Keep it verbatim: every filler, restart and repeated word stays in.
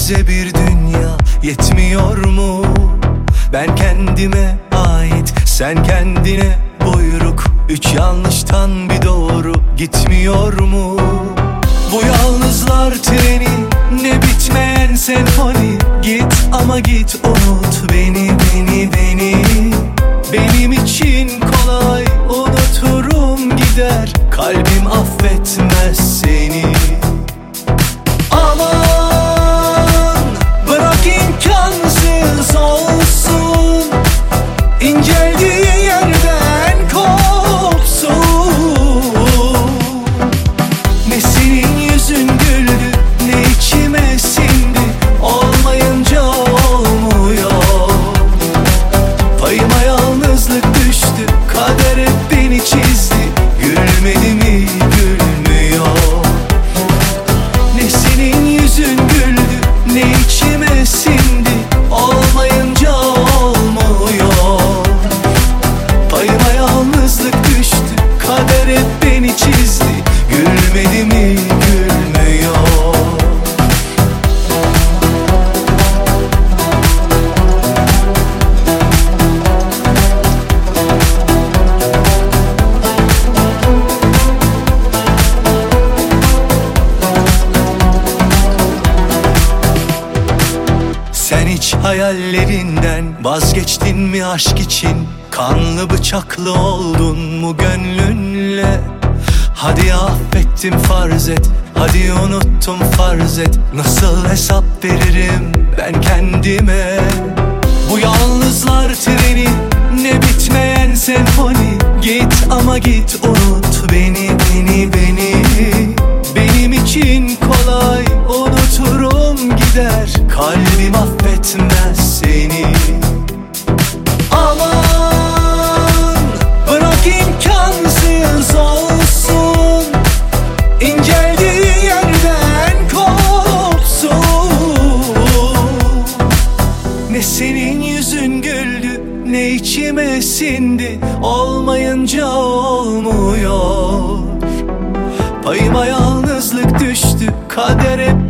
bize bir dünya yetmiyor mu? Ben kendime ait, sen kendine buyruk. Üç yanlıştan bir doğru gitmiyor mu? Bu yalnızlar treni, ne bitmeyen senfoni. Git ama git, unut beni, beni, beni. Benim için kolay, unuturum gider. Kalbim affetmez seni. Aman bırak imkansız olsun, inceldiği yerden kopsun. Ne senin yüzün güldü, ne içime sindi. Olmayınca olmuyor. Payıma yalnızlık düştü, kader hep beni çizdi. Gülmedi mi, gülmüyor. Ne senin yüzün güldü, ne içime sindi. Olmayınca olmuyor. Payıma yalnızlık düştü, kader hep beni çizdi. Gülmedi mi, gülmüyor. Sen hiç hayallerinden vazgeçtin mi aşk için? Kanlı bıçaklı oldun mu gönlünle? Hadi affettim farz et, hadi unuttum farz et. Nasıl hesap veririm ben kendime? Bu yalnızlar treni, ne bitmeyen senfoni. Git ama git, unut beni, beni, beni. Benim için kolay, unuturum gider. Kalbim affetmez seni. Aman bırak imkansız olsun, inceldiği yerden kopsun. Ne senin yüzün güldü, ne içime sindi. Olmayınca olmuyor. Payıma yalnızlık düştü, kader hep